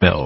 Bill.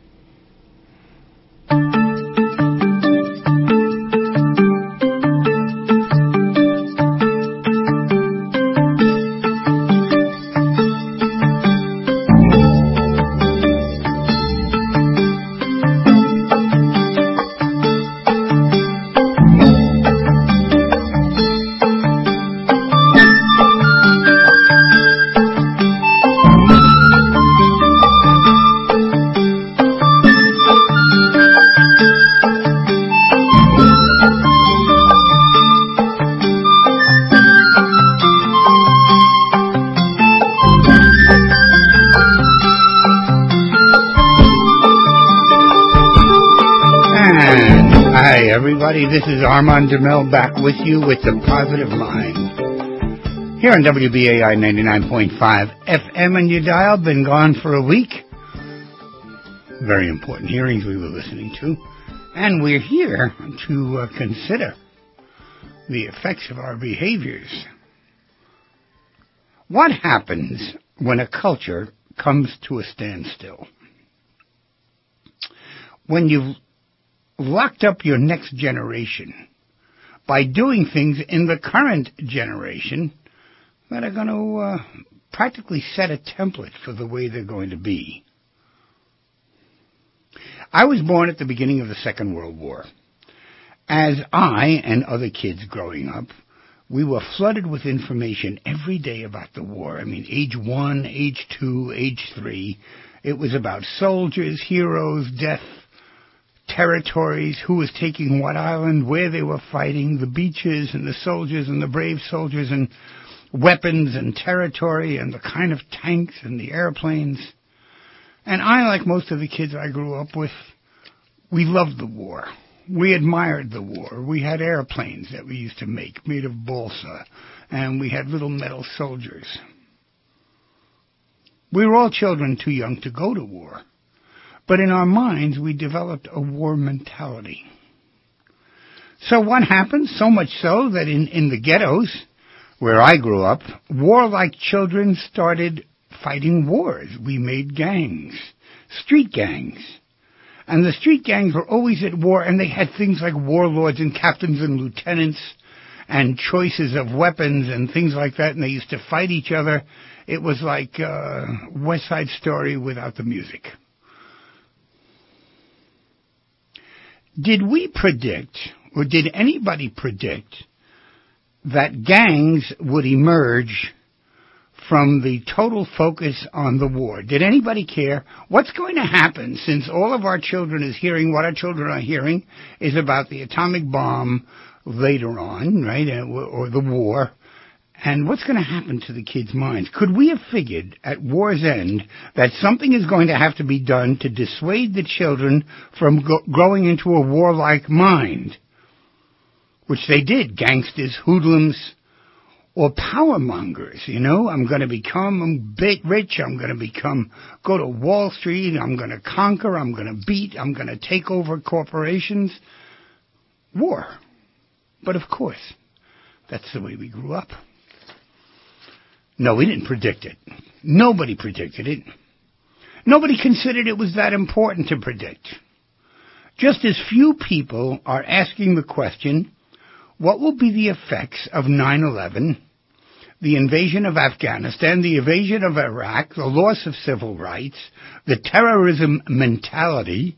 This is Armand Demel back with you with the Positive Mind. Here on WBAI 99.5 FM and your dial. Been gone for a week. Very important hearings we were listening to. And we're here to consider the effects of our behaviors. What happens when a culture comes to a standstill? When you've locked up your next generation by doing things in the current generation that are going to practically set a template for the way they're going to be. I was born at the beginning of the Second World War. As I and other kids growing up, we were flooded with information every day about the war. I mean, age 1, age 2, age 3. It was about soldiers, heroes, death, territories, who was taking what island, where they were fighting, the beaches and the soldiers and the brave soldiers and weapons and territory and the kind of tanks and the airplanes. And I, like most of the kids I grew up with, we loved the war. We admired the war. We had airplanes that we used to make made of balsa, and we had little metal soldiers. We were all children too young to go to war. But in our minds, we developed a war mentality. So what happened? So much so that in the ghettos, where I grew up, warlike children started fighting wars. We made gangs, street gangs. And the street gangs were always at war, and they had things like warlords and captains and lieutenants and choices of weapons and things like that, and they used to fight each other. It was like West Side Story without the music. Did we predict, or did anybody predict, that gangs would emerge from the total focus on the war? Did anybody care? What's going to happen, since all of our children is hearing, what our children are hearing is about the atomic bomb later on, right, or the war? And what's going to happen to the kids' minds? Could we have figured at war's end that something is going to have to be done to dissuade the children from growing into a warlike mind? Which they did. Gangsters, hoodlums, or power mongers. You know, I'm going to become rich. I'm going to go to Wall Street. I'm going to conquer. I'm going to beat. I'm going to take over corporations. War. But of course, that's the way we grew up. No, we didn't predict it. Nobody predicted it. Nobody considered it was that important to predict. Just as few people are asking the question, what will be the effects of 9/11, the invasion of Afghanistan, the invasion of Iraq, the loss of civil rights, the terrorism mentality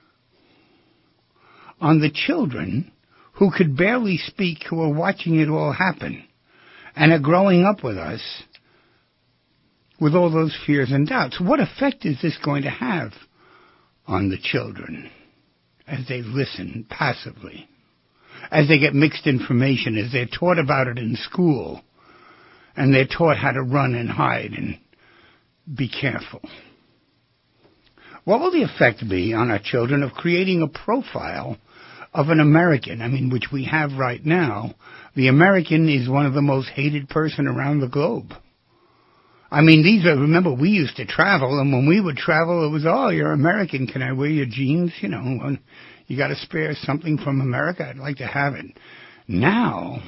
on the children who could barely speak, who are watching it all happen and are growing up with us with all those fears and doubts? What effect is this going to have on the children as they listen passively, as they get mixed information, as they're taught about it in school, and they're taught how to run and hide and be careful? What will the effect be on our children of creating a profile of an American? I mean, which we have right now. The American is one of the most hated person around the globe. I mean, remember, we used to travel, and when we would travel, it was, oh, you're American, can I wear your jeans? You know, you got to spare something from America? I'd like to have it. Now,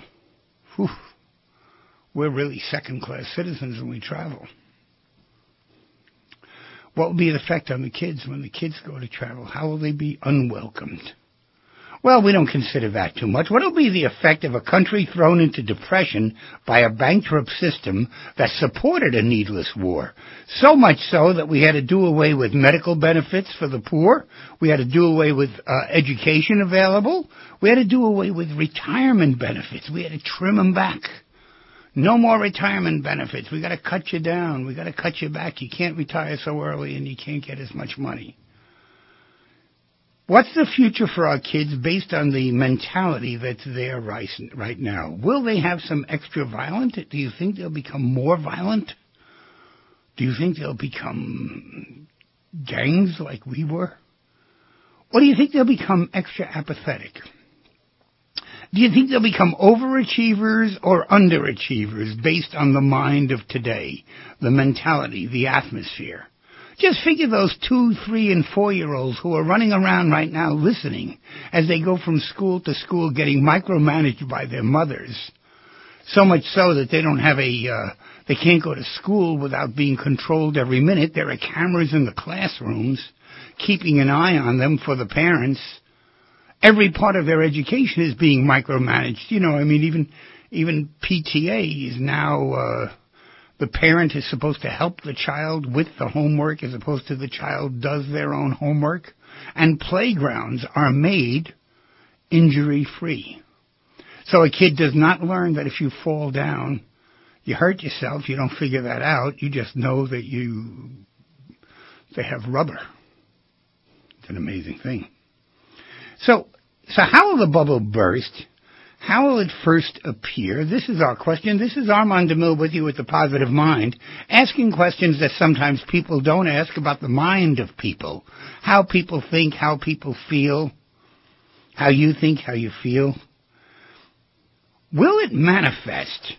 we're really second-class citizens when we travel. What will be the effect on the kids when the kids go to travel? How will they be unwelcomed? Well, we don't consider that too much. What will be the effect of a country thrown into depression by a bankrupt system that supported a needless war? So much so that we had to do away with medical benefits for the poor. We had to do away with education available. We had to do away with retirement benefits. We had to trim them back. No more retirement benefits. We got to cut you down. We got to cut you back. You can't retire so early and you can't get as much money. What's the future for our kids based on the mentality that's there right now? Will they have some extra violent? Do you think they'll become more violent? Do you think they'll become gangs like we were? Or do you think they'll become extra apathetic? Do you think they'll become overachievers or underachievers based on the mind of today, the mentality, the atmosphere? Just figure those 2, 3, and 4-year-olds who are running around right now listening as they go from school to school getting micromanaged by their mothers. So much so that they don't have they can't go to school without being controlled every minute. There are cameras in the classrooms keeping an eye on them for the parents. Every part of their education is being micromanaged. You know, I mean, even PTA is now, the parent is supposed to help the child with the homework as opposed to the child does their own homework. And playgrounds are made injury-free. So a kid does not learn that if you fall down, you hurt yourself. You don't figure that out. You just know that they have rubber. It's an amazing thing. So how will the bubble burst? How will it first appear? This is our question. This is Armand DeMille with you with the Positive Mind, asking questions that sometimes people don't ask about the mind of people, how people think, how people feel, how you think, how you feel. Will it manifest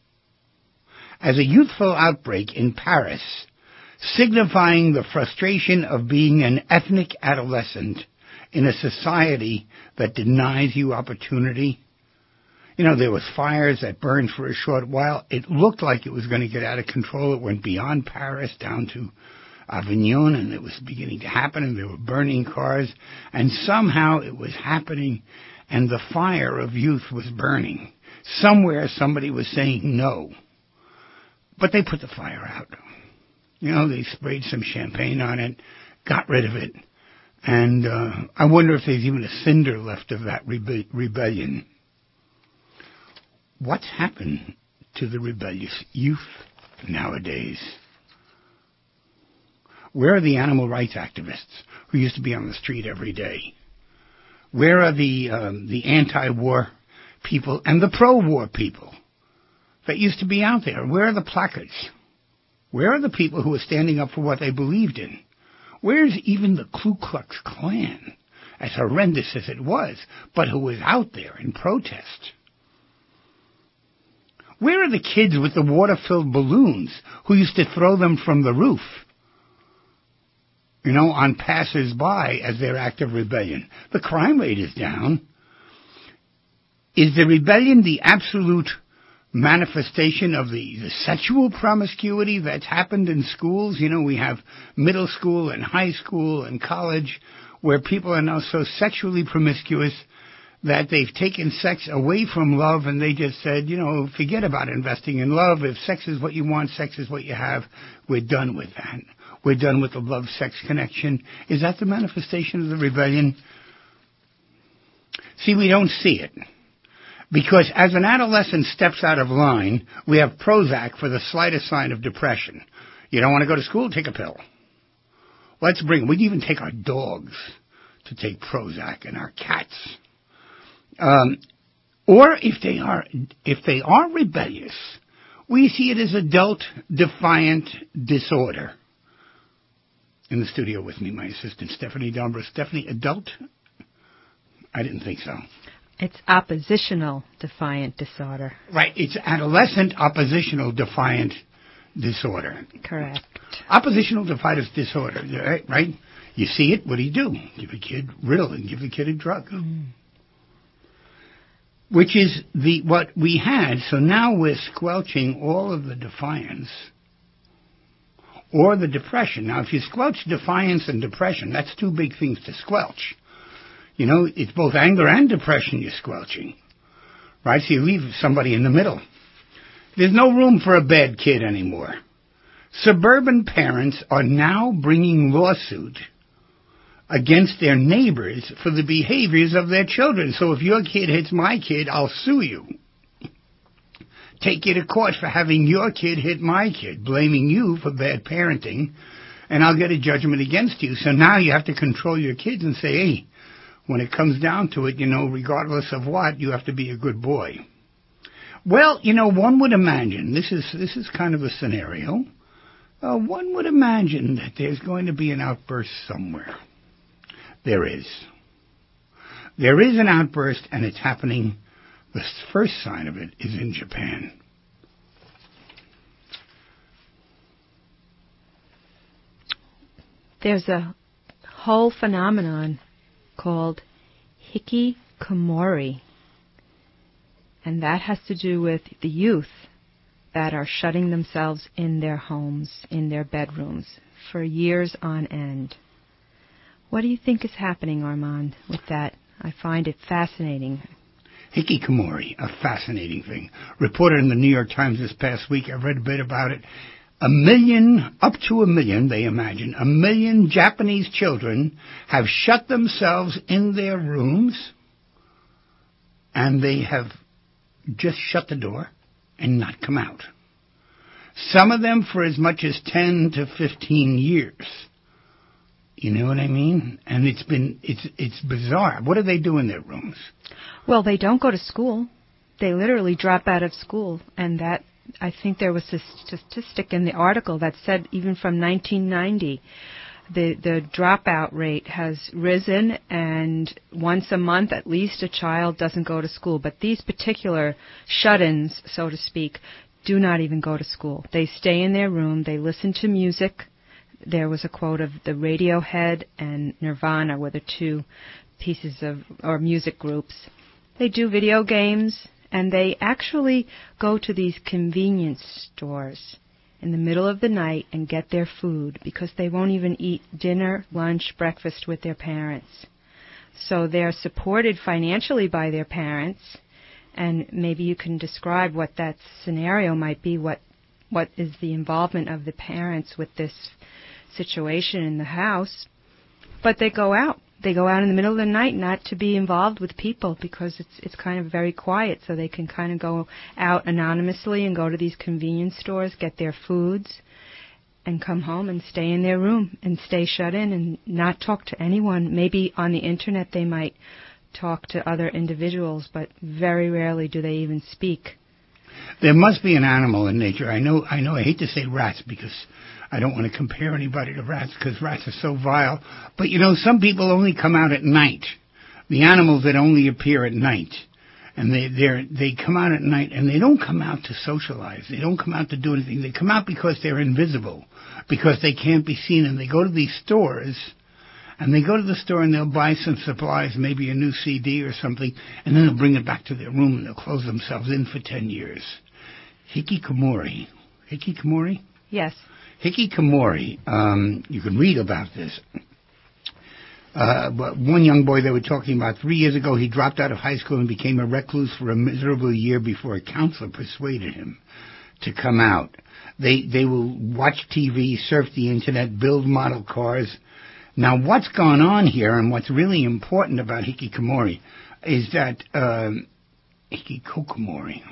as a youthful outbreak in Paris, signifying the frustration of being an ethnic adolescent in a society that denies you opportunity? You know, there was fires that burned for a short while. It looked like it was going to get out of control. It went beyond Paris down to Avignon, and it was beginning to happen, and they were burning cars. And somehow it was happening, and the fire of youth was burning. Somewhere somebody was saying no. But they put the fire out. You know, they sprayed some champagne on it, got rid of it. And I wonder if there's even a cinder left of that rebellion. What's happened to the rebellious youth nowadays? Where are the animal rights activists who used to be on the street every day? Where are the anti-war people and the pro-war people that used to be out there? Where are the placards? Where are the people who are standing up for what they believed in? Where's even the Ku Klux Klan, as horrendous as it was, but who was out there in protest? Where are the kids with the water-filled balloons who used to throw them from the roof, you know, on passers-by as their act of rebellion? The crime rate is down. Is the rebellion the absolute manifestation of the sexual promiscuity that's happened in schools? You know, we have middle school and high school and college where people are now so sexually promiscuous that they've taken sex away from love, and they just said, you know, forget about investing in love. If sex is what you want, sex is what you have, we're done with that. We're done with the love-sex connection. Is that the manifestation of the rebellion? See, we don't see it. Because as an adolescent steps out of line, we have Prozac for the slightest sign of depression. You don't want to go to school? Take a pill. We'd even take our dogs to take Prozac and our cats. Or if they are rebellious, we see it as adult defiant disorder. In the studio with me, my assistant, Stephanie Dombra. Stephanie, adult? I didn't think so. It's oppositional defiant disorder. Right. It's adolescent oppositional defiant disorder. Correct. Oppositional defiant disorder, right? You see it, what do? Give a kid Ritalin, give the kid a drug. Mm. Which is what we had. So now we're squelching all of the defiance, or the depression. Now, if you squelch defiance and depression, that's two big things to squelch. You know, it's both anger and depression you're squelching, right? So you leave somebody in the middle. There's no room for a bad kid anymore. Suburban parents are now bringing lawsuit against their neighbors for the behaviors of their children. So if your kid hits my kid, I'll sue you. Take you to court for having your kid hit my kid, blaming you for bad parenting, and I'll get a judgment against you. So now you have to control your kids and say, hey, when it comes down to it, you know, regardless of what, you have to be a good boy. Well, you know, one would imagine, this is kind of a scenario, one would imagine that there's going to be an outburst somewhere. There is. There is an outburst, and it's happening. The first sign of it is in Japan. There's a whole phenomenon called hikikomori, and that has to do with the youth that are shutting themselves in their homes, in their bedrooms, for years on end. What do you think is happening, Armand, with that? I find it fascinating. Hikikomori, a fascinating thing. Reported in the New York Times this past week, I read a bit about it. 1 million, up to 1 million, they imagine, 1 million Japanese children have shut themselves in their rooms, and they have just shut the door and not come out. Some of them for as much as 10 to 15 years. You know what I mean? And it's bizarre. What do they do in their rooms? Well, they don't go to school. They literally drop out of school. And that, I think there was a statistic in the article that said even from 1990, the dropout rate has risen, and once a month at least a child doesn't go to school. But these particular shut-ins, so to speak, do not even go to school. They stay in their room. They listen to music. There was a quote of the Radiohead and Nirvana were the two pieces of, or music groups. They do video games, and they actually go to these convenience stores in the middle of the night and get their food because they won't even eat dinner, lunch, breakfast with their parents. So they're supported financially by their parents, and maybe you can describe what that scenario might be, what is the involvement of the parents with this situation in the house. But they go out. They go out in the middle of the night not to be involved with people because it's kind of very quiet, so they can kind of go out anonymously and go to these convenience stores, get their foods, and come home and stay in their room and stay shut in and not talk to anyone. Maybe on the internet they might talk to other individuals, but very rarely do they even speak. There must be an animal in nature. I know. I hate to say rats because I don't want to compare anybody to rats because rats are so vile. But, you know, some people only come out at night. The animals that only appear at night. And they come out at night, and they don't come out to socialize. They don't come out to do anything. They come out because they're invisible, because they can't be seen. And they go to these stores, and they go to the store and they'll buy some supplies, maybe a new CD or something, and then they'll bring it back to their room and they'll close themselves in for 10 years. Hikikomori. Hikikomori? Yes. Hikikomori, you can read about this. But one young boy they were talking about 3 years ago, he dropped out of high school and became a recluse for a miserable year before a counselor persuaded him to come out. They will watch TV, surf the internet, build model cars. Now, what's gone on here and what's really important about hikikomori is that hikikomori,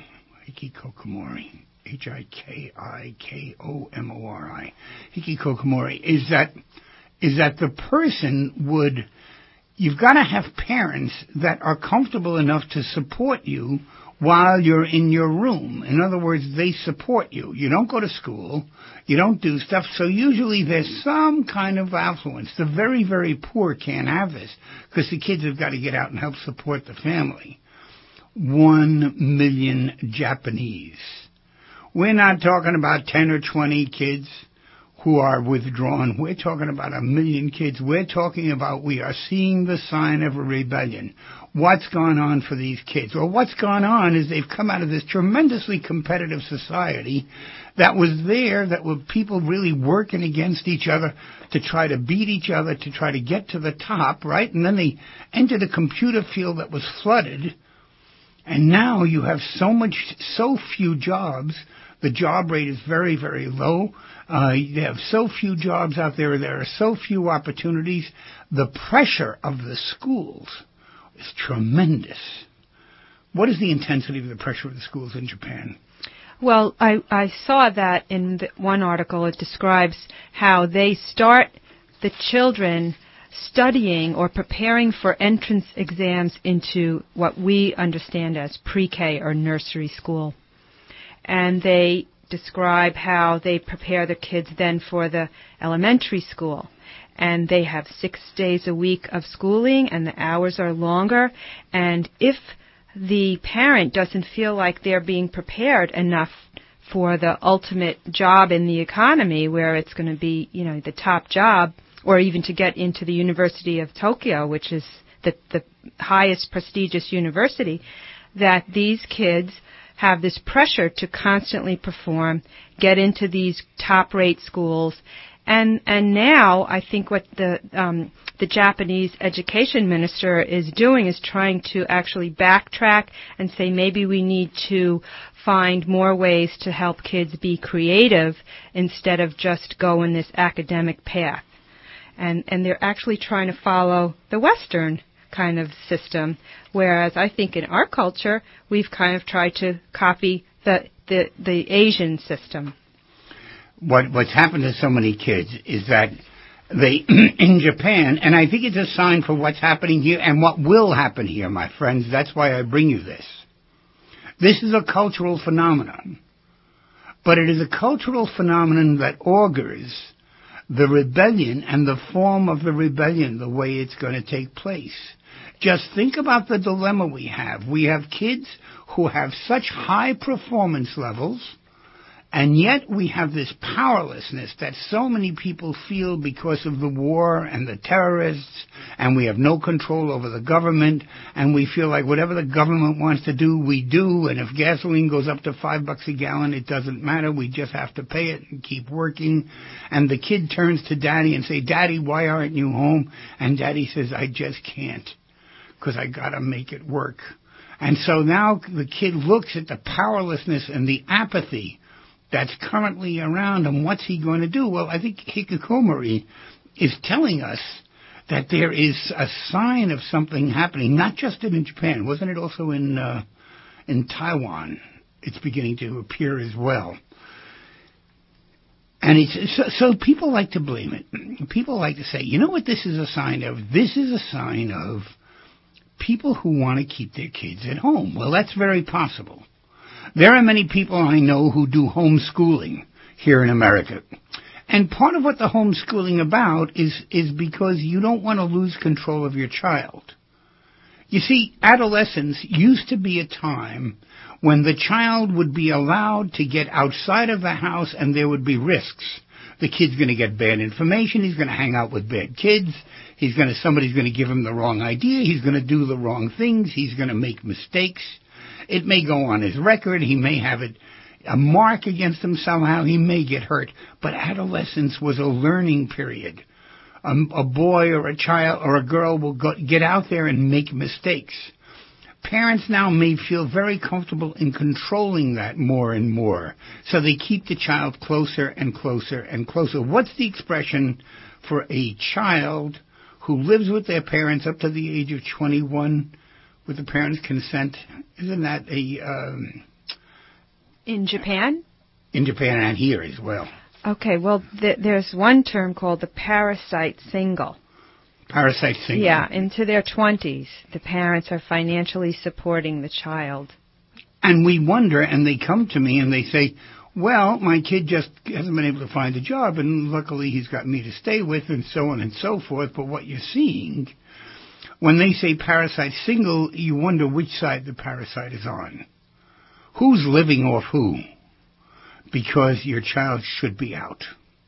Hikikomori, hikikomori is that the person would, you've got to have parents that are comfortable enough to support you while you're in your room. In other words, they support you. You don't go to school. You don't do stuff. So usually there's some kind of affluence. The very, very poor can't have this because the kids have got to get out and help support the family. 1 million Japanese. We're not talking about 10 or 20 kids. who are withdrawn. We're talking about 1 million kids. We're talking about we are seeing the sign of a rebellion. What's gone on for these kids? Well, what's gone on is they've come out of this tremendously competitive society that was there, that were people really working against each other to try to beat each other, to try to get to the top, right? And then they entered a computer field that was flooded, and now you have so few jobs. The job rate is very, very low. You have so few jobs out there. There are so few opportunities. The pressure of the schools is tremendous. What is the intensity of the pressure of the schools in Japan? Well, I saw that in one article. It describes how they start the children studying or preparing for entrance exams into what we understand as pre-K or nursery school. And they describe how they prepare the kids then for the elementary school. And they have 6 days a week of schooling, and the hours are longer. And if the parent doesn't feel like they're being prepared enough for the ultimate job in the economy, where it's going to be, the top job, or even to get into the University of Tokyo, which is the highest prestigious university, that these kids have this pressure to constantly perform, get into these top-rate schools. And now I think what the Japanese education minister is doing is trying to actually backtrack and say maybe we need to find more ways to help kids be creative instead of just go in this academic path. And they're actually trying to follow the Western kind of system, whereas I think in our culture we've kind of tried to copy the Asian system. What's happened to so many kids is that they, in Japan, and I think it's a sign for what's happening here and what will happen here, my friends. That's why I bring you this. This is a cultural phenomenon, but it is a cultural phenomenon that augurs the rebellion and the form of the rebellion, the way it's going to take place. Just think about the dilemma we have. We have kids who have such high performance levels, and yet we have this powerlessness that so many people feel because of the war and the terrorists, and we have no control over the government, and we feel like whatever the government wants to do, we do, and if gasoline goes up to $5 a gallon, it doesn't matter, we just have to pay it and keep working. And the kid turns to Daddy and say, Daddy, why aren't you home? And Daddy says, I just can't, because I gotta make it work. And so now the kid looks at the powerlessness and the apathy that's currently around, and what's he going to do? Well, I think Hikikomori is telling us that there is a sign of something happening, not just in Japan. Wasn't it also in Taiwan? It's beginning to appear as well. And so people like to blame it. People like to say, you know what this is a sign of? This is a sign of people who want to keep their kids at home. Well, that's very possible. There are many people I know who do homeschooling here in America. And part of what the homeschooling about is because you don't want to lose control of your child. You see, adolescence used to be a time when the child would be allowed to get outside of the house and there would be risks. The kid's going to get bad information. He's going to hang out with bad kids. Somebody's going to give him the wrong idea. He's going to do the wrong things. He's going to make mistakes. It may go on his record. He may have a mark against him somehow. He may get hurt. But adolescence was a learning period. A boy or a child or a girl will get out there and make mistakes. Parents now may feel very comfortable in controlling that more and more. So they keep the child closer and closer and closer. What's the expression for a child who lives with their parents up to the age of 21 with the parents' consent? Isn't that in Japan? In Japan and here as well. Okay, well, there's one term called the parasite single. Parasite single. Yeah, into their 20s, the parents are financially supporting the child. And we wonder, and they come to me and they say, well, my kid just hasn't been able to find a job, and luckily he's got me to stay with, and so on and so forth. But what you're seeing, when they say parasite single, you wonder which side the parasite is on. Who's living off who? Because your child should be out.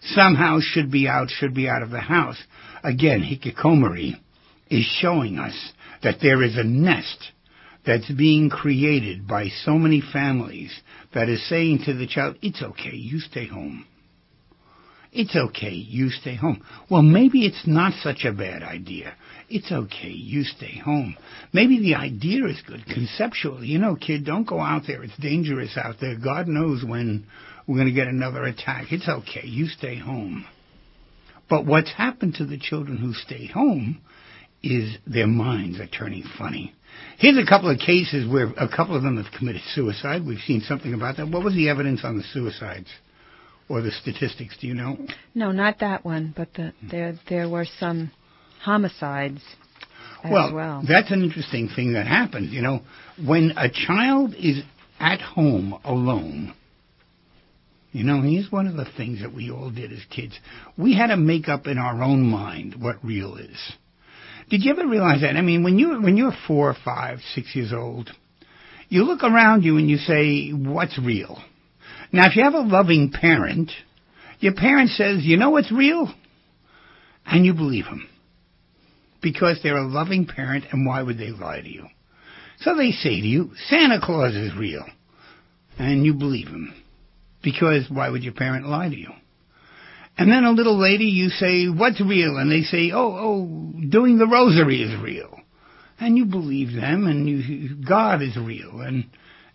somehow should be out of the house. Again, hikikomori is showing us that there is a nest that's being created by so many families that is saying to the child, it's okay, you stay home. It's okay, you stay home. Well, maybe it's not such a bad idea. It's okay, you stay home. Maybe the idea is good conceptually. You know, kid, don't go out there. It's dangerous out there. God knows when we're going to get another attack. It's okay, you stay home. But what's happened to the children who stay home is their minds are turning funny. Here's a couple of cases where a couple of them have committed suicide. We've seen something about that. What was the evidence on the suicides? Or the statistics, do you know? No, not that one, but there were some homicides as well. Well, that's an interesting thing that happens. You know, when a child is at home alone, you know, here's one of the things that we all did as kids. We had to make up in our own mind what real is. Did you ever realize that? I mean, when you're 4, 5, 6 years old, you look around you and you say, what's real? Now, if you have a loving parent, your parent says, you know what's real? And you believe them. Because they're a loving parent, and why would they lie to you? So they say to you, Santa Claus is real. And you believe them. Because why would your parent lie to you? And then a little later you say, what's real? And they say, doing the rosary is real. And you believe them, and God is real, and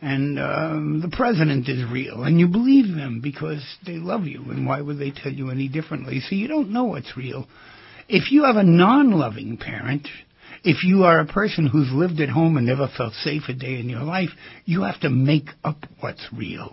the president is real, and you believe them because they love you, and why would they tell you any differently? So you don't know what's real. If you have a non-loving parent, if you are a person who's lived at home and never felt safe a day in your life, you have to make up what's real.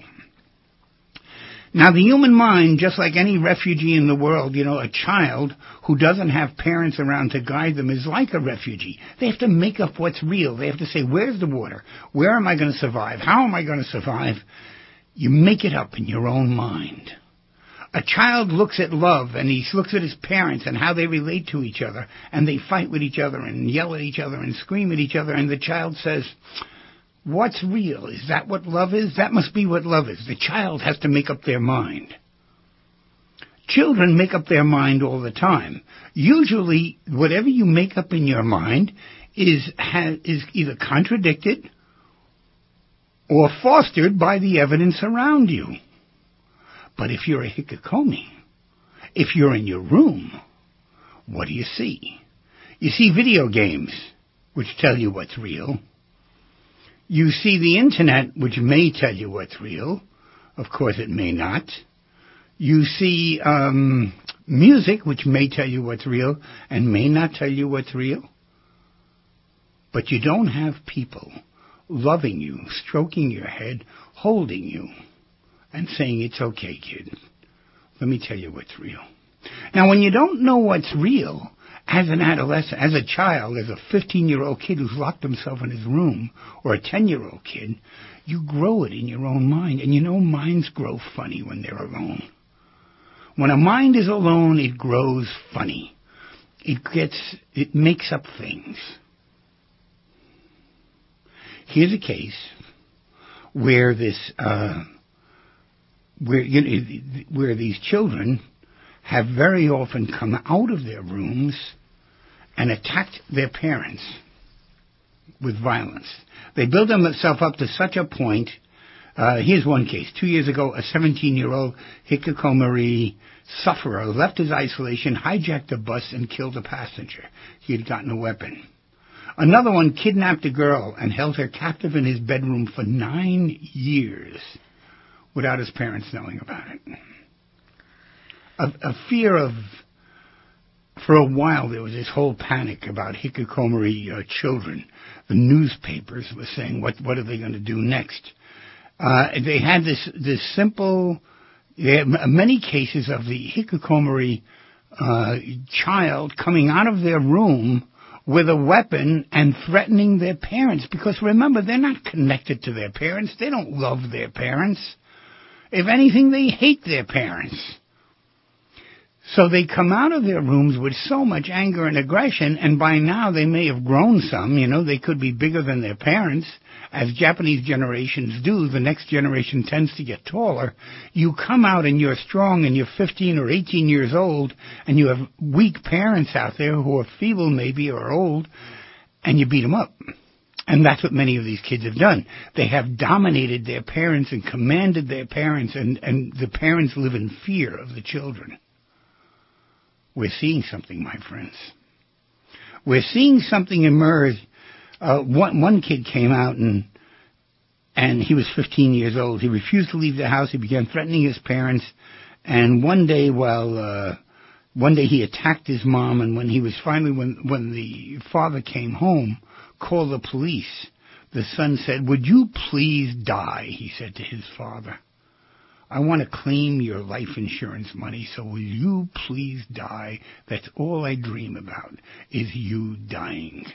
Now, the human mind, just like any refugee in the world, you know, a child who doesn't have parents around to guide them is like a refugee. They have to make up what's real. They have to say, where's the water? Where am I going to survive? How am I going to survive? You make it up in your own mind. A child looks at love, and he looks at his parents and how they relate to each other, and they fight with each other and yell at each other and scream at each other, and the child says, what's real? Is that what love is? That must be what love is. The child has to make up their mind. Children make up their mind all the time. Usually, whatever you make up in your mind is either contradicted or fostered by the evidence around you. But if you're a hikikomi, if you're in your room, what do you see? You see video games, which tell you what's real. You see the internet, which may tell you what's real. Of course, it may not. You see music, which may tell you what's real and may not tell you what's real. But you don't have people loving you, stroking your head, holding you, and saying, it's okay, kid. Let me tell you what's real. Now, when you don't know what's real, as an adolescent, as a child, as a 15-year-old kid who's locked himself in his room, or a 10-year-old kid, you grow it in your own mind. And you know, minds grow funny when they're alone. When a mind is alone, it grows funny. It makes up things. Here's a case where where these children have very often come out of their rooms and attacked their parents with violence. They build themselves up to such a point. Here's one case. 2 years ago, a 17-year-old hikikomori sufferer left his isolation, hijacked a bus, and killed a passenger. He had gotten a weapon. Another one kidnapped a girl and held her captive in his bedroom for 9 years without his parents knowing about it. A fear of... For a while, there was this whole panic about hikikomori children. The newspapers were saying, what are they going to do next? They had this simple... many cases of the hikikomori child coming out of their room with a weapon and threatening their parents. Because remember, they're not connected to their parents. They don't love their parents. If anything, they hate their parents. So they come out of their rooms with so much anger and aggression, and by now they may have grown some, they could be bigger than their parents. As Japanese generations do, the next generation tends to get taller. You come out and you're strong and you're 15 or 18 years old, and you have weak parents out there who are feeble maybe or old, and you beat them up. And that's what many of these kids have done. They have dominated their parents and commanded their parents, and the parents live in fear of the children. We're seeing something, my friends. We're seeing something emerge. One kid came out and he was 15 years old. He refused to leave the house. He began threatening his parents. And one day he attacked his mom. And when he was when the father came home, called the police, the son said, "Would you please die?" He said to his father. "I want to claim your life insurance money, so will you please die? That's all I dream about, is you dying."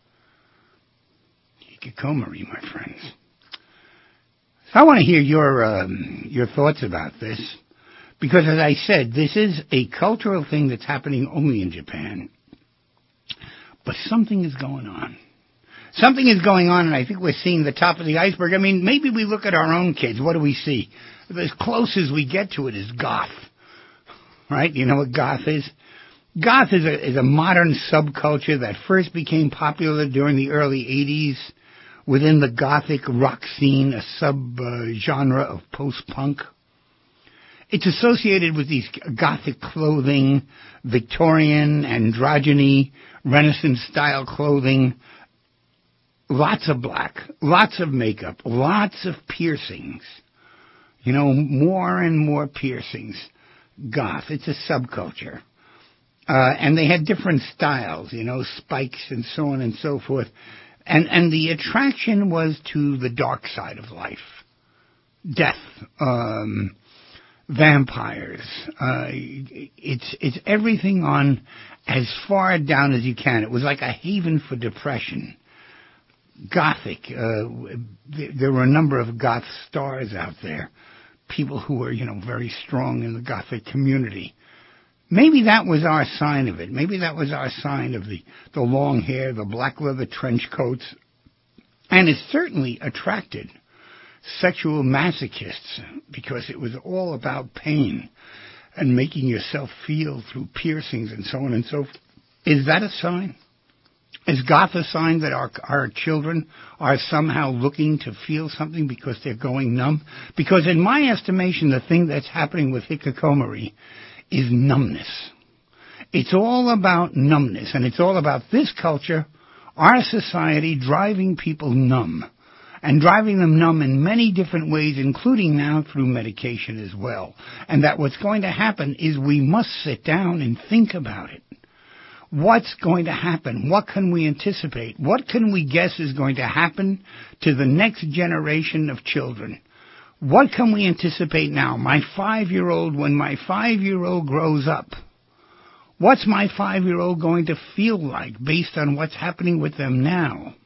Hikikomori, my friends. So I want to hear your thoughts about this, because as I said, this is a cultural thing that's happening only in Japan. But something is going on. Something is going on, and I think we're seeing the top of the iceberg. I mean, maybe we look at our own kids. What do we see? As close as we get to it is goth, right? You know what goth is? Goth is a modern subculture that first became popular during the early 80s within the gothic rock scene, a sub-genre of post-punk. It's associated with these gothic clothing, Victorian, androgyny, Renaissance-style clothing, lots of black, lots of makeup, lots of piercings. More and more piercings. Goth. It's a subculture. And they had different styles, spikes and so on and so forth. And the attraction was to the dark side of life. Death. Vampires. It's everything on as far down as you can. It was like a haven for depression. Gothic. There were a number of goth stars out there. People who were, very strong in the Gothic community. Maybe that was our sign of it. Maybe that was our sign of the long hair, the black leather trench coats. And it certainly attracted sexual masochists, because it was all about pain and making yourself feel through piercings and so on and so forth. Is that a sign? Is goth a sign that our children are somehow looking to feel something because they're going numb? Because in my estimation, the thing that's happening with hikikomori is numbness. It's all about numbness, and it's all about this culture, our society, driving people numb, and driving them numb in many different ways, including now through medication as well. And that what's going to happen is we must sit down and think about it. What's going to happen? What can we anticipate? What can we guess is going to happen to the next generation of children? What can we anticipate now? When my 5-year-old grows up, what's my 5-year-old going to feel like based on what's happening with them now?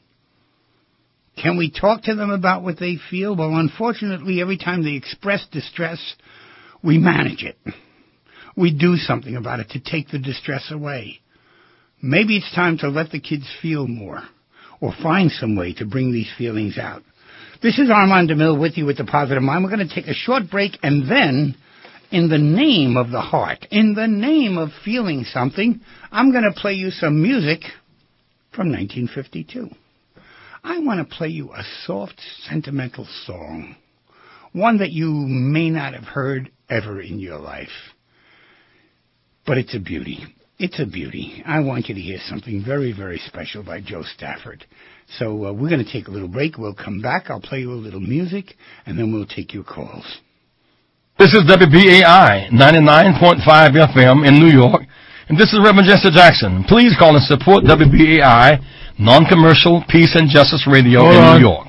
Can we talk to them about what they feel? Well, unfortunately, every time they express distress, we manage it. We do something about it to take the distress away. Maybe it's time to let the kids feel more, or find some way to bring these feelings out. This is Armand DeMille with you with The Positive Mind. We're going to take a short break, and then, in the name of the heart, in the name of feeling something, I'm going to play you some music from 1952. I want to play you a soft, sentimental song, one that you may not have heard ever in your life. But it's a beauty. It's a beauty. I want you to hear something very, very special by Joe Stafford. So we're going to take a little break. We'll come back. I'll play you a little music, and then we'll take your calls. This is WBAI 99.5 FM in New York, and this is Reverend Jesse Jackson. Please call and support WBAI, non-commercial peace and justice radio in New York.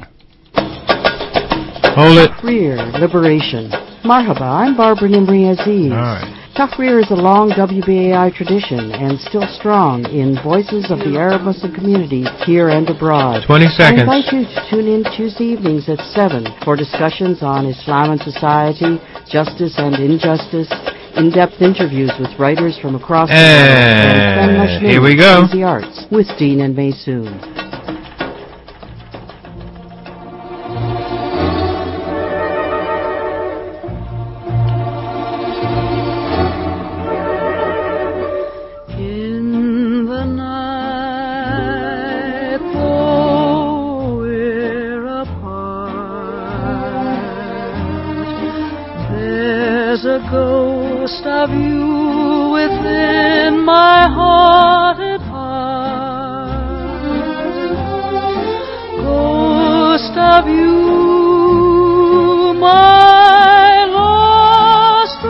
Hold it. Tahrir, Liberation. Marhaba, I'm Barbara Nimri Aziz. All right. Tahrir is a long WBAI tradition and still strong in voices of the Arab Muslim community here and abroad. 20 seconds. I invite you to tune in Tuesday evenings at 7 for discussions on Islam and society, justice and injustice, In-depth interviews with writers from across the world. And here we go. The Arts with Dean and Maysoon. Of you within my haunted heart, ghost of you, my lost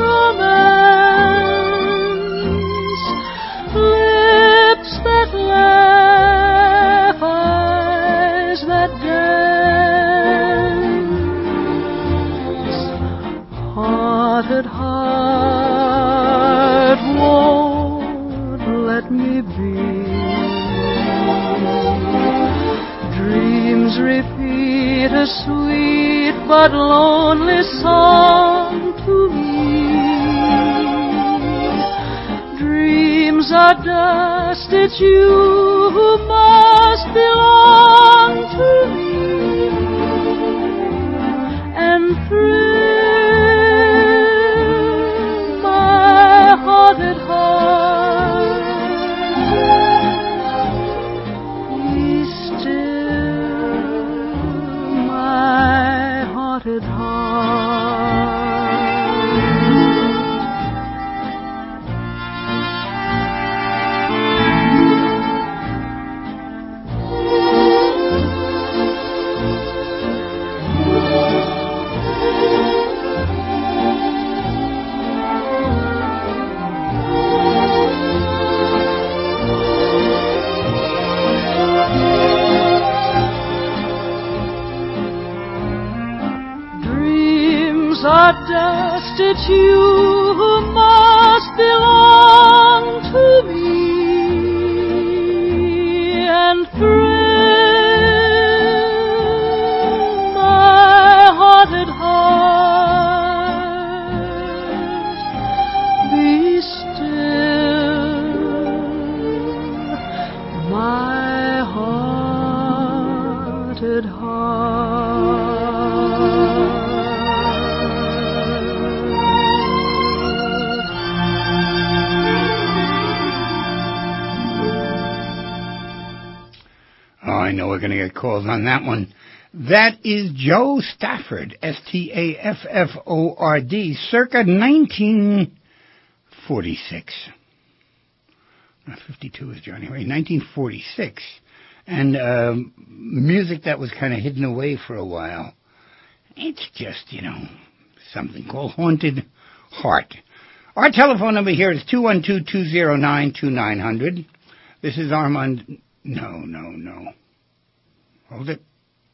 romance, lips that laugh, eyes that dance, haunted heart. Won't let me be. Dreams repeat a sweet but lonely song to me. Dreams are dust, it's you who must belong to me. And haunted heart, be still, my haunted heart. Are dust, it's you who must belong to me, and thrill my haunted heart. Be still, my haunted heart. I know we're going to get calls on that one. That is Joe Stafford, Stafford, circa 1946. 52 is January, 1946. And music that was kind of hidden away for a while. It's just, something called Haunted Heart. Our telephone number here is 212-209-2900. This is Armand. No. Hold it.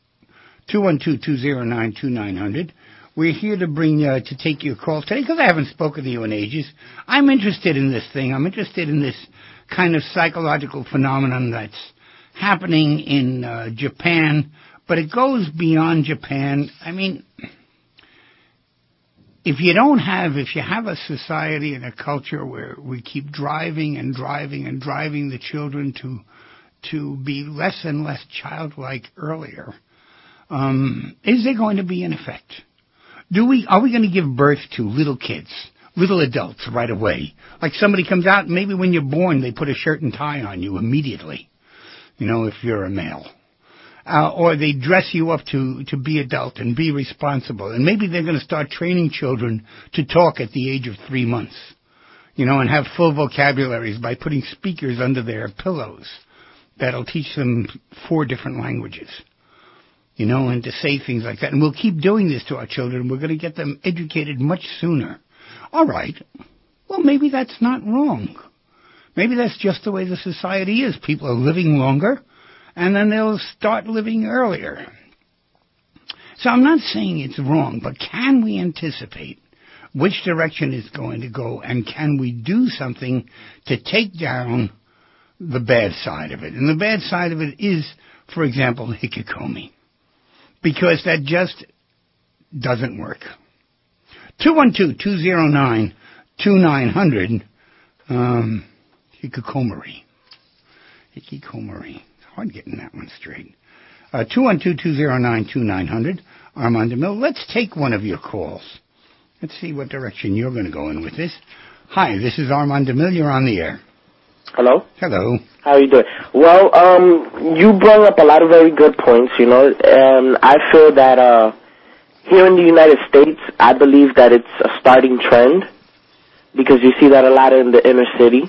212-209-2900. We're here to take your calls today because I haven't spoken to you in ages. I'm interested in this thing. I'm interested in this kind of psychological phenomenon that's happening in Japan, but it goes beyond Japan. I mean, if you have a society and a culture where we keep driving the children to be less and less childlike earlier, is there going to be an effect? Are we going to give birth to little kids, little adults right away? Like somebody comes out, maybe when you're born, they put a shirt and tie on you immediately, if you're a male. Or they dress you up to be adult and be responsible. And maybe they're going to start training children to talk at the age of 3 months, and have full vocabularies by putting speakers under their pillows that'll teach them 4 different languages, and to say things like that. And we'll keep doing this to our children. We're going to get them educated much sooner. All right. Well, maybe that's not wrong. Maybe that's just the way the society is. People are living longer, and then they'll start living earlier. So I'm not saying it's wrong, but can we anticipate which direction it's going to go, and can we do something to take down the bad side of it? And the bad side of it is, for example, hikikomi, because that just doesn't work. 212-209-2900. 2900. Hikikomori. Hikikomori. It's hard getting that one straight. 212-209-2900. Armand DeMille. Let's take one of your calls. Let's see what direction you're going to go in with this. Hi, this is Armand DeMille. You're on the air. Hello? Hello. How are you doing? Well, you brought up a lot of very good points, you know, and I feel that here in the United States, I believe that it's a starting trend because you see that a lot in the inner city.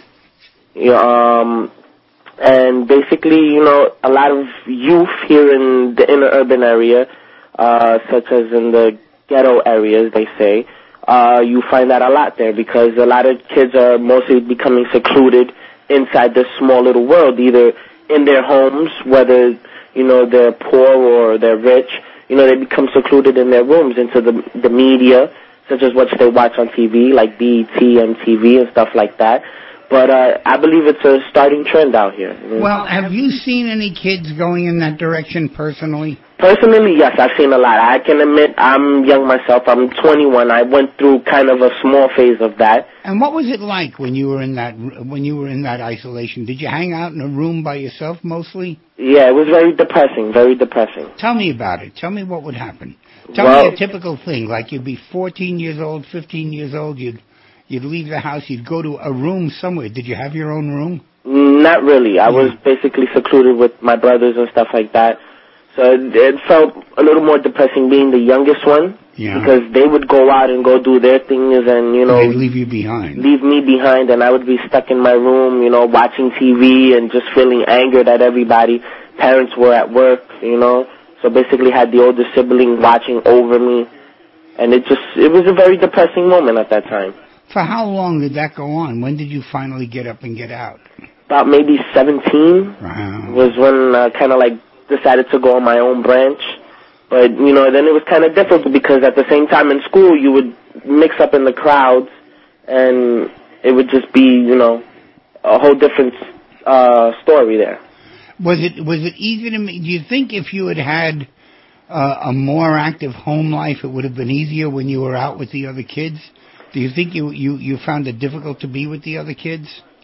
And basically, you know, a lot of youth here in the inner urban area, such as in the ghetto areas, they say, you find that a lot there because a lot of kids are mostly becoming secluded inside this small little world, either in their homes, whether, you know, they're poor or they're rich, you know, they become secluded in their rooms into the media, such as what they watch on TV, like BET, MTV, and stuff like that. But I believe it's a starting trend out here. Well, have you seen any kids going in that direction personally? Personally, yes, I've seen a lot. I can admit I'm young myself. I'm 21. I went through kind of a small phase of that. And what was it like when you were in that isolation? Did you hang out in a room by yourself mostly? Yeah, it was very depressing, very depressing. Tell me about it. Tell me what would happen. Tell me a typical thing, like you'd be 14 years old, 15 years old, you'd leave the house, you'd go to a room somewhere. Did you have your own room? Not really. I was basically secluded with my brothers and stuff like that. So it felt a little more depressing being the youngest one. Yeah. Because they would go out and go do their things and, you know... They'd leave you behind. Leave me behind, and I would be stuck in my room, you know, watching TV and just feeling angered at everybody. Parents were at work, you know. So basically had the older sibling watching over me. And it was a very depressing moment at that time. For how long did that go on? When did you finally get up and get out? About maybe 17 was when I kind of like decided to go on my own branch. But, you know, then it was kind of difficult because at the same time in school you would mix up in the crowds and it would just be, you know, a whole different story there. Was it easy to make? Do you think if you had a more active home life, it would have been easier when you were out with the other kids? Do you think you found it difficult to be with the other kids?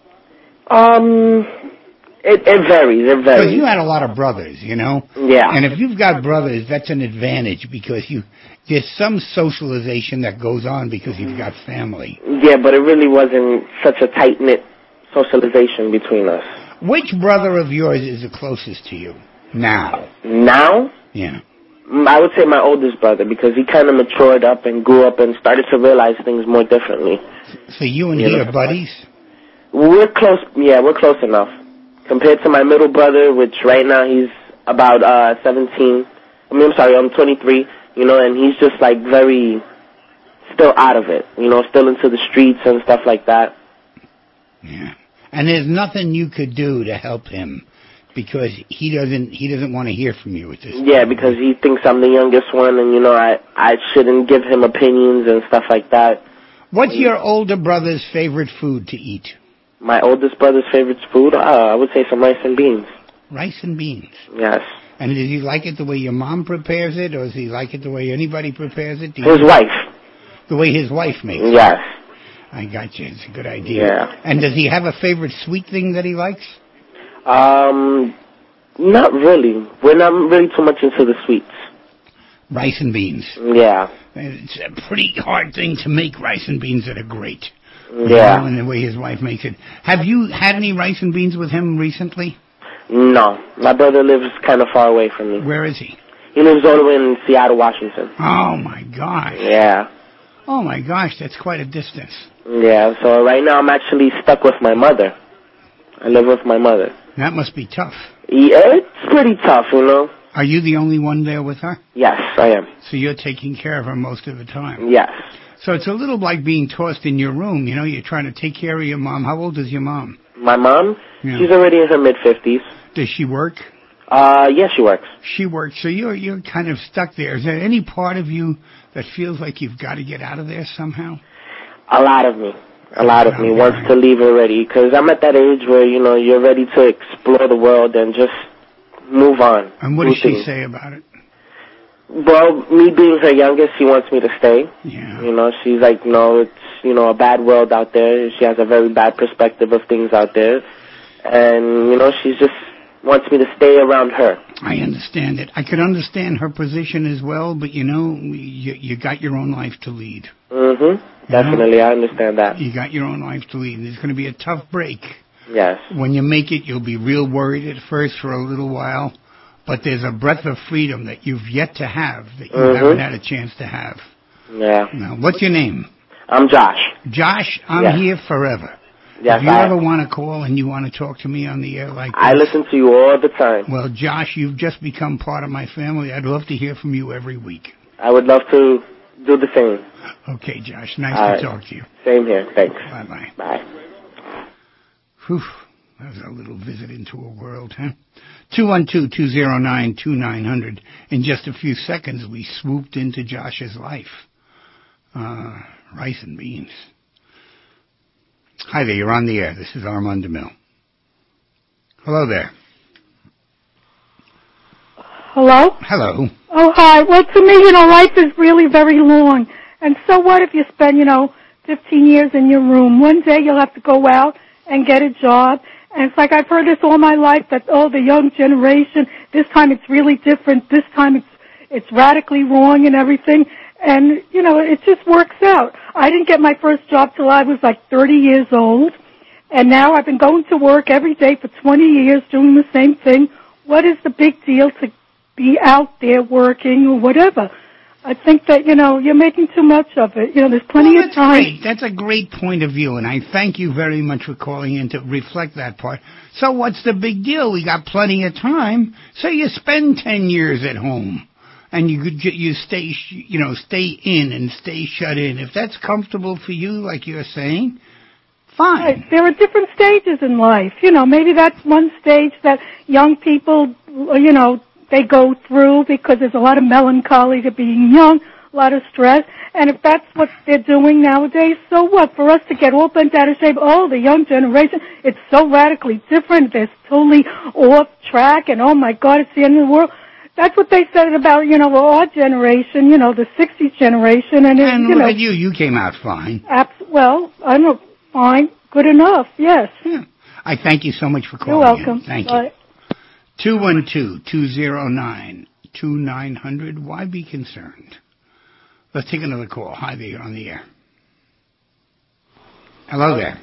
It varies. Because you had a lot of brothers, you know? Yeah. And if you've got brothers, that's an advantage because there's some socialization that goes on because you've got family. Yeah, but it really wasn't such a tight-knit socialization between us. Which brother of yours is the closest to you now? Now? Yeah. I would say my oldest brother because he kind of matured up and grew up and started to realize things more differently. So you and he are buddies? We're close. Yeah, we're close enough. Compared to my middle brother, which right now he's about 17. I'm 23, you know, and he's just like very still out of it, you know, still into the streets and stuff like that. Yeah. And there's nothing you could do to help him because he doesn't want to hear from you at this point. Yeah, because he thinks I'm the youngest one and, you know, I shouldn't give him opinions and stuff like that. What's your older brother's favorite food to eat? My oldest brother's favorite food? I would say some rice and beans. Rice and beans? Yes. And does he like it the way your mom prepares it, or does he like it the way anybody prepares it? His wife. The way his wife makes it? Yes. I got you. It's a good idea. Yeah. And does he have a favorite sweet thing that he likes? Not really. We're not really too much into the sweets. Rice and beans. Yeah. It's a pretty hard thing to make rice and beans that are great. Yeah. You know, and the way his wife makes it. Have you had any rice and beans with him recently? No. My brother lives kind of far away from me. Where is he? He lives all the way in Seattle, Washington. Oh, my gosh. Yeah. Oh, my gosh. That's quite a distance. Yeah. So right now I'm actually stuck with my mother. I live with my mother. That must be tough. Yeah, it's pretty tough, you know. Are you the only one there with her? Yes, I am. So you're taking care of her most of the time? Yes. So it's a little like being tossed in your room, you know, you're trying to take care of your mom. How old is your mom? My mom? Yeah. She's already in her mid-50s. Does she work? Yeah, she works. She works. So you're kind of stuck there. Is there any part of you that feels like you've got to get out of there somehow? A lot of me. A lot of me wants to leave already because I'm at that age where, you know, you're ready to explore the world and just move on. And what does she say about it? Well, me being her youngest, she wants me to stay. Yeah. You know, she's like, no, a bad world out there. She has a very bad perspective of things out there. And, she just wants me to stay around her. I understand it. I could understand her position as well, but, you got your own life to lead. Mm-hmm. Definitely, I understand that. You got your own life to lead. And it's going to be a tough break. Yes. When you make it, you'll be real worried at first for a little while, but there's a breath of freedom that you've yet to have, that you haven't had a chance to have. Yeah. Now, what's your name? I'm Josh. Josh, I'm here forever. Yes, if you ever want to call and you want to talk to me on the air like this, I listen to you all the time. Well, Josh, you've just become part of my family. I'd love to hear from you every week. I would love to do the same. Okay, Josh. Nice to talk to you. Same here. Thanks. Bye-bye. Bye. Whew. That was a little visit into a world, huh? 212-209-2900. In just a few seconds, we swooped into Josh's life. Rice and beans. Hi there, you're on the air. This is Armand DeMille. Hello there. Hello? Hello. Oh, hi. Well, to me, life is really very long. And so what if you spend, 15 years in your room? One day you'll have to go out and get a job. And it's like I've heard this all my life that, the young generation, this time it's really different. This time it's radically wrong and everything. And, it just works out. I didn't get my first job till I was like 30 years old. And now I've been going to work every day for 20 years doing the same thing. What is the big deal to be out there working or whatever? I think that, you're making too much of it. There's plenty of time. Great. That's a great point of view, and I thank you very much for calling in to reflect that part. So what's the big deal? We got plenty of time. So you spend 10 years at home, and you stay, stay in and stay shut in. If that's comfortable for you, like you're saying, fine. Right. There are different stages in life. Maybe that's one stage that young people, they go through because there's a lot of melancholy to being young, a lot of stress. And if that's what they're doing nowadays, so what? For us to get all bent out of shape, the young generation, it's so radically different. They're totally off track, and oh my God, it's the end of the world. That's what they said about, our generation, the 60s generation. And look at you. You came out fine. Well, I don't know, fine, good enough, yes. Yeah. I thank you so much for calling. You're welcome. In. Thank Bye. you. 212-209-2900. Why be concerned? Let's take another call. Hi there, you're on the air. Hello there.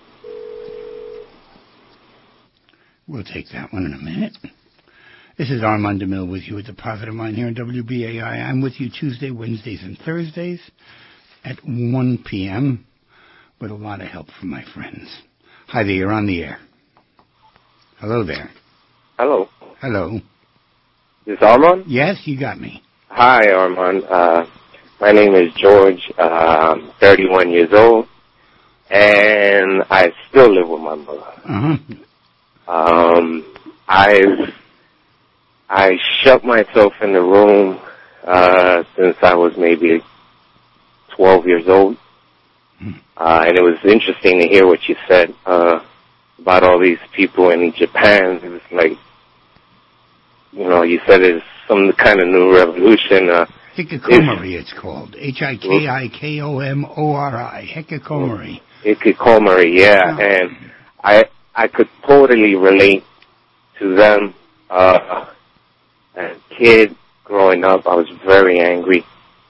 We'll take that one in a minute. This is Armand DeMille with you at the Positive Mind here on WBAI. I'm with you Tuesday, Wednesdays, and Thursdays at 1 p.m. with a lot of help from my friends. Hi there, you're on the air. Hello there. Hello. Hello. Is this Armand? Yes, you got me. Hi, Armand. My name is George. I'm 31 years old, and I still live with my mother. I shut myself in the room since I was maybe 12 years old, and it was interesting to hear what you said about all these people in Japan. It was like, you said it's some kind of new revolution. Hikikomori, it's called. Hikikomori. Hikikomori. Hikikomori, yeah. And I could totally relate to them. As a kid growing up, I was very angry.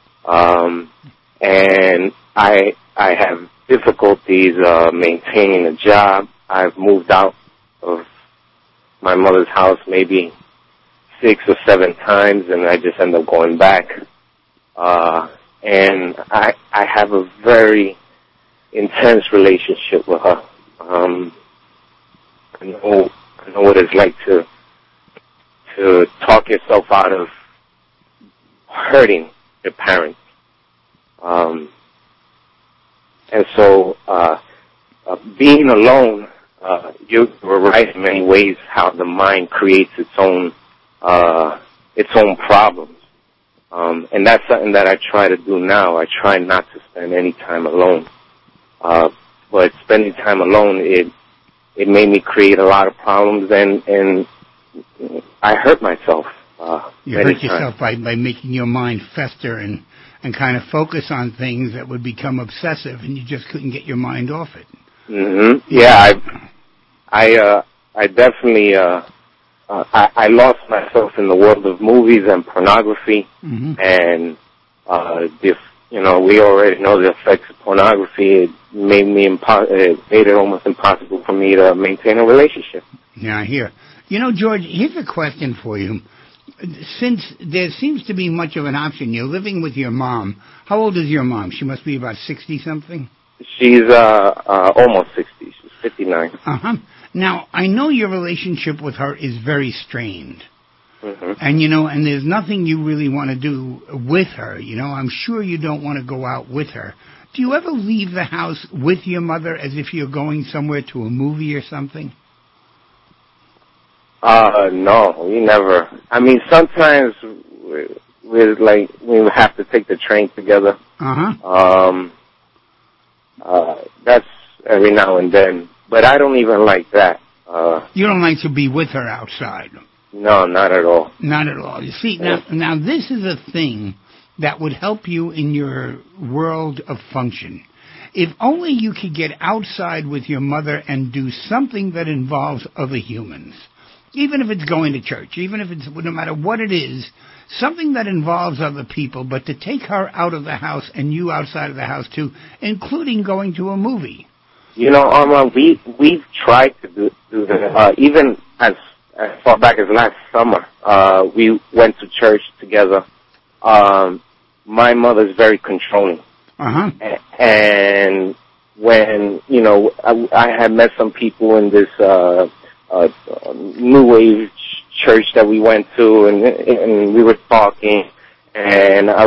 And I have difficulties maintaining a job. I've moved out of my mother's house maybe 6 or 7 times, and I just end up going back. And I have a very intense relationship with her. I know what it's like to talk yourself out of hurting your parents. And so being alone, you were right in many ways how the mind creates its own problems. And that's something that I try to do now. I try not to spend any time alone. But spending time alone, it made me create a lot of problems, and I hurt myself. You hurt yourself by making your mind fester and and kind of focus on things that would become obsessive, and you just couldn't get your mind off it. Mm-hmm. Yeah, I definitely, I lost myself in the world of movies and pornography, and this, we already know the effects of pornography. It made it almost impossible for me to maintain a relationship. Yeah, I hear. George, here's a question for you. Since there seems to be much of an option, you're living with your mom. How old is your mom? She must be about 60-something? She's almost 60. She's 59. Uh-huh. Now, I know your relationship with her is very strained. And, and there's nothing you really want to do with her. I'm sure you don't want to go out with her. Do you ever leave the house with your mother as if you're going somewhere to a movie or something? No, we never. I mean, sometimes we have to take the train together. That's every now and then. But I don't even like that. You don't like to be with her outside? No, not at all. Not at all. You see, now this is a thing that would help you in your world of function. If only you could get outside with your mother and do something that involves other humans. Even if it's going to church, even if it's, no matter what it is, something that involves other people, but to take her out of the house and you outside of the house too, including going to a movie. Armand, we've tried to do that. Even as far back as last summer, we went to church together. My mother's very controlling. And when, I had met some people in this New Wave church that we went to, and we were talking, and I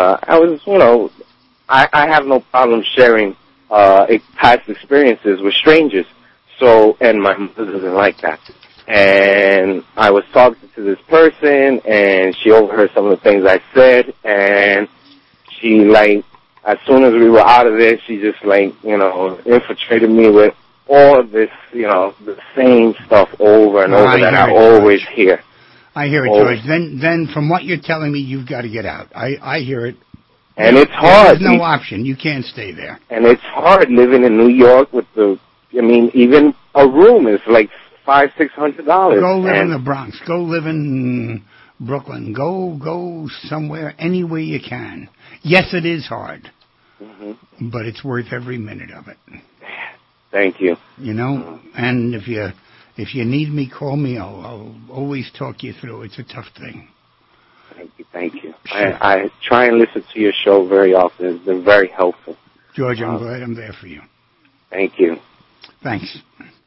have no problem sharing past experiences with strangers. So, and my mother doesn't like that. And I was talking to this person, and she overheard some of the things I said, and she, as soon as we were out of there, she just, infiltrated me with all of this, the same stuff over and over that I always hear. I hear it, George. Then from what you're telling me, you've got to get out. I hear it. And it's hard. There's no option. You can't stay there. And it's hard living in New York with even a room is like $500-600. Go live in the Bronx. Go live in Brooklyn. Go somewhere, anywhere you can. Yes, it is hard. But it's worth every minute of it. Thank you. And if you need me, call me. I'll always talk you through. It's a tough thing. Thank you. Sure. I try and listen to your show very often. It's been very helpful. George, I'm glad I'm there for you. Thank you. Thanks.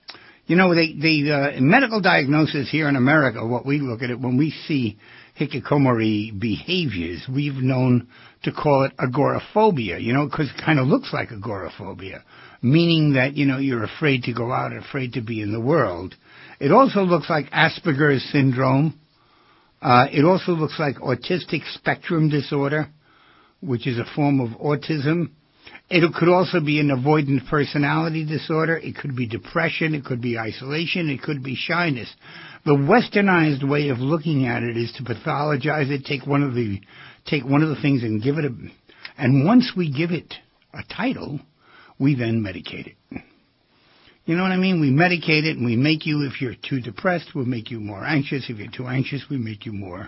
The medical diagnosis here in America, what we look at it, when we see hikikomori behaviors, we've known to call it agoraphobia, because it kind of looks like agoraphobia, meaning that, you're afraid to go out, afraid to be in the world. It also looks like Asperger's syndrome. It also looks like autistic spectrum disorder, which is a form of autism. It could also be an avoidant personality disorder. It could be depression. It could be isolation. It could be shyness. The westernized way of looking at it is to pathologize it, take one of the things and give it and once we give it a title, we then medicate it. You know what I mean? We medicate it and we make you, if you're too depressed, we'll make you more anxious. If you're too anxious, we make you more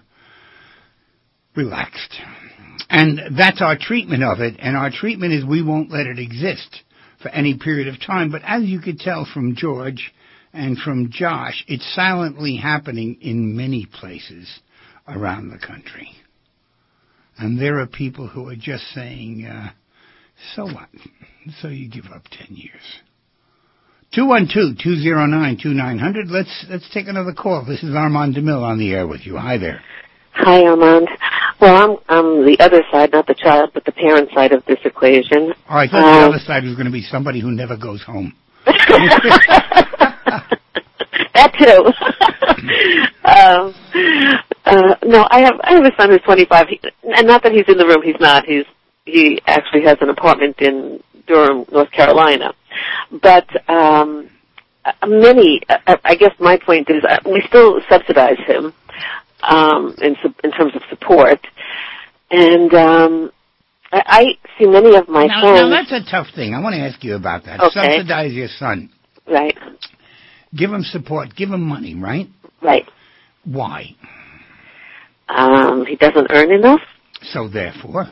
relaxed. And that's our treatment of it, and our treatment is we won't let it exist for any period of time. But as you could tell from George and from Josh, it's silently happening in many places around the country. And there are people who are just saying, so what? So you give up 10 years. 212-209-2900. Let's take another call. This is Armand DeMille on the air with you. Hi there. Hi, Armand. Well, I'm the other side, not the child, but the parent side of this equation. Oh, I thought the other side was going to be somebody who never goes home. That too. No, I have a son who's 25, and not that he's in the room. He's not. He actually has an apartment in Durham, North Carolina. But I guess my point is, we still subsidize him in terms of support, and I see many of my friends. Now, that's a tough thing. I want to ask you about that. Okay. Subsidize your son. Right. Give him support. Give him money, right? Right. Why? He doesn't earn enough. So therefore,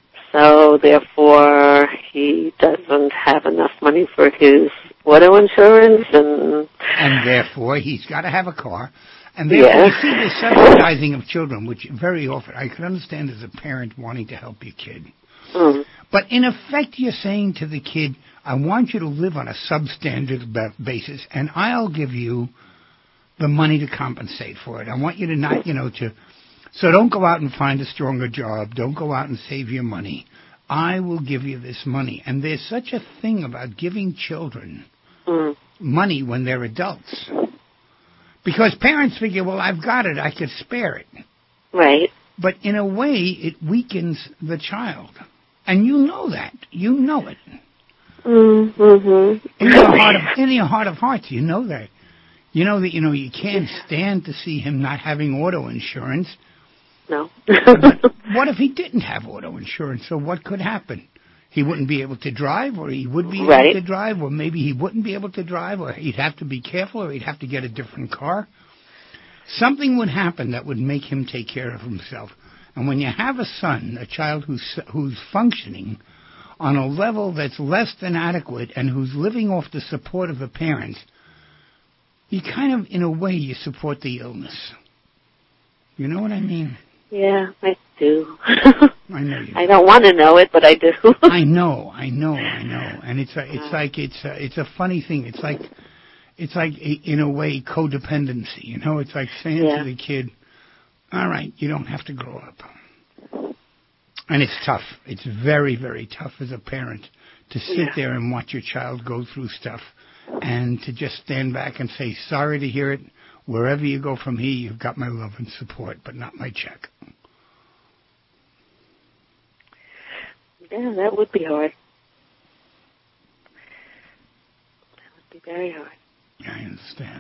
he doesn't have enough money for his auto insurance, and therefore he's got to have a car. And therefore, you see the subsidizing of children, which very often I can understand as a parent wanting to help your kid. Mm. But in effect, you're saying to the kid, I want you to live on a substandard basis, and I'll give you the money to compensate for it. I want you to not, so don't go out and find a stronger job. Don't go out and save your money. I will give you this money. And there's such a thing about giving children money when they're adults. Because parents figure, well, I've got it. I could spare it. Right. But in a way, it weakens the child. And you know that. You know it. Mm-hmm. In your heart of hearts, you know that. You know that, you can't stand to see him not having auto insurance. No. But what if he didn't have auto insurance? So what could happen? He wouldn't be able to drive, or he would be able to drive, or maybe he wouldn't be able to drive, or he'd have to be careful, or he'd have to get a different car. Something would happen that would make him take care of himself. And when you have a son, a child who's functioning on a level that's less than adequate and who's living off the support of the parents, you kind of, in a way, you support the illness. You know what I mean? Yeah, I do. I know you do. I don't want to know it, but I do. I know. And it's a funny thing. It's like in a way codependency. It's like saying to the kid, "All right, you don't have to grow up." And it's tough. It's very, very tough as a parent to sit there and watch your child go through stuff, and to just stand back and say, "Sorry to hear it. Wherever you go from here, you've got my love and support, but not my check." Yeah, that would be hard. That would be very hard. Yeah, I understand.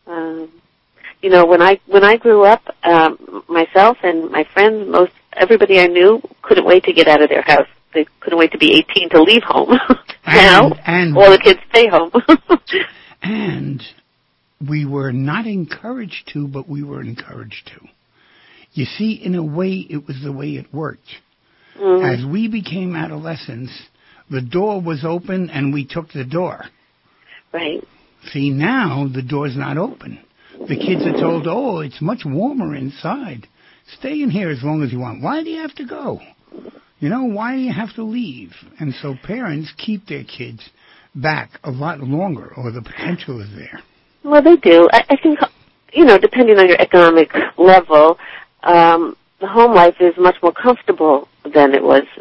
When I grew up, myself and my friends, everybody I knew couldn't wait to get out of their house. They couldn't wait to be 18 to leave home. Now, all the kids stay home. And we were not encouraged to, but we were encouraged to. You see, in a way, it was the way it worked. As we became adolescents, the door was open and we took the door. Right. See, now the door's not open. The kids are told, oh, it's much warmer inside. Stay in here as long as you want. Why do you have to go? Why do you have to leave? And so parents keep their kids back a lot longer, or the potential is there. Well, they do. I think, depending on your economic level, the home life is much more comfortable than it was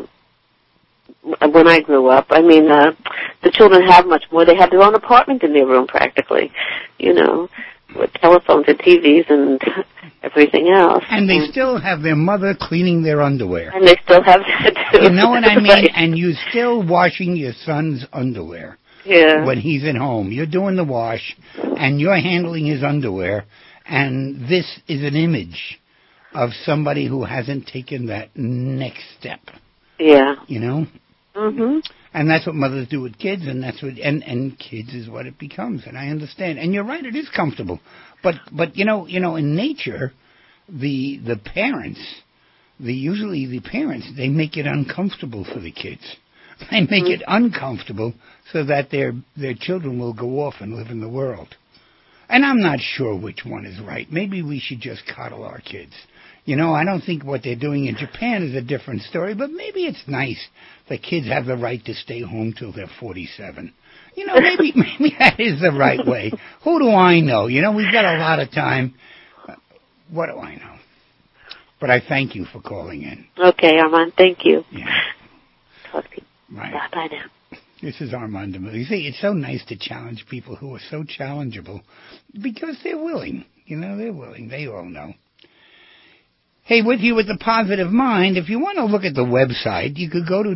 when I grew up. I mean, the children have much more. They have their own apartment in their room, practically, with telephones and TVs and everything else. And they still have their mother cleaning their underwear. And they still have that, too. You know what I mean? Right. And you're still washing your son's underwear. Yeah. When he's at home. You're doing the wash, and you're handling his underwear, and this is an image of somebody who hasn't taken that next step. Yeah. Mm-hmm. And that's what mothers do with kids, and that's what and kids is what it becomes. And I understand. And you're right, it is comfortable. But in nature, the parents, usually the parents, they make it uncomfortable for the kids. They make it uncomfortable so that their children will go off and live in the world. And I'm not sure which one is right. Maybe we should just coddle our kids. I don't think what they're doing in Japan is a different story, but maybe it's nice that kids have the right to stay home till they're 47. Maybe that is the right way. Who do I know? We've got a lot of time. What do I know? But I thank you for calling in. Okay, Armand, thank you. Yeah. Talk to you. Right. Bye now. This is Armand DeMille. You see, it's so nice to challenge people who are so challengeable because they're willing. They're willing. They all know. Hey, with you with The Positive Mind, if you want to look at the website, you could go to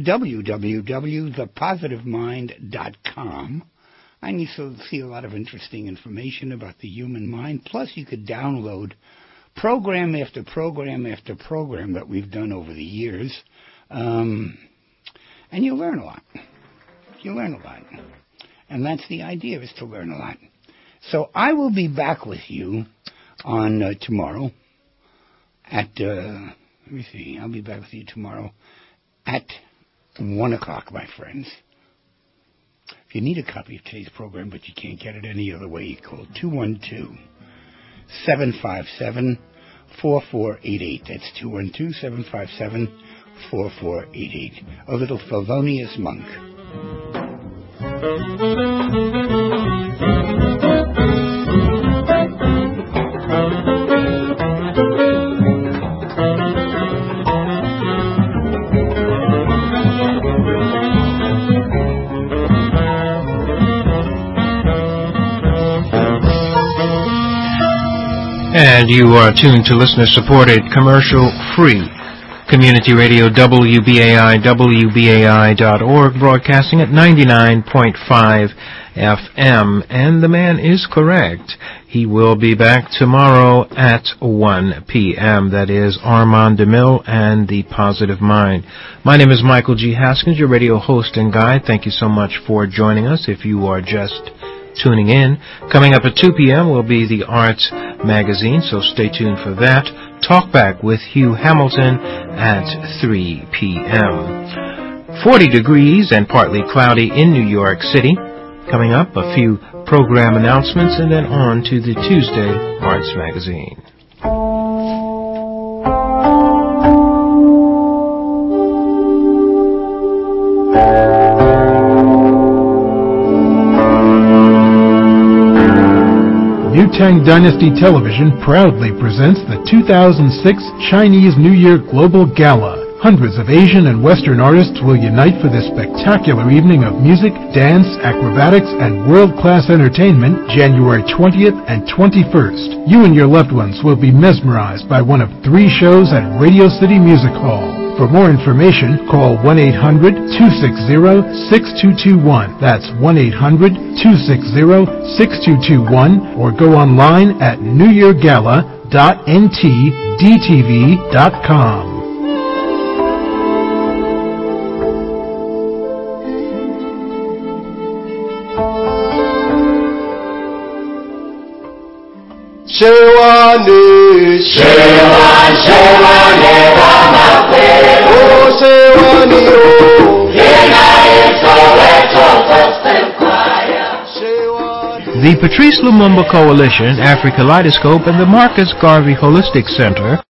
www.thepositivemind.com, and you see a lot of interesting information about the human mind. Plus, you could download program after program after program that we've done over the years And you learn a lot. You learn a lot. And that's the idea, is to learn a lot. So I will be back with you on tomorrow at, let me see, I'll be back with you tomorrow at 1 o'clock, my friends. If you need a copy of today's program, but you can't get it any other way, you call 212-757-4488. That's 212-757-4488. A little Thelonious Monk. And you are tuned to listener-supported, commercial-free community radio WBAI, WBAI.org, broadcasting at 99.5 FM. And the man is correct. He will be back tomorrow at 1 p.m. That is Armand DeMille and The Positive Mind. My name is Michael G. Haskins, your radio host and guide. Thank you so much for joining us. If you are just tuning in, coming up at 2 p.m. will be the Arts Magazine, so stay tuned for that. Talkback with Hugh Hamilton at 3 p.m. 40 degrees and partly cloudy in New York City. Coming up, a few program announcements and then on to the Tuesday Arts Magazine. New Tang Dynasty Television proudly presents the 2006 Chinese New Year Global Gala. Hundreds of Asian and Western artists will unite for this spectacular evening of music, dance, acrobatics, and world-class entertainment January 20th and 21st. You and your loved ones will be mesmerized by one of 3 shows at Radio City Music Hall. For more information, call 1-800-260-6221. That's 1-800-260-6221, or go online at newyeargala.ntdtv.com. The Patrice Lumumba Coalition, Afri Kaleidoscope, and the Marcus Garvey Holistic Center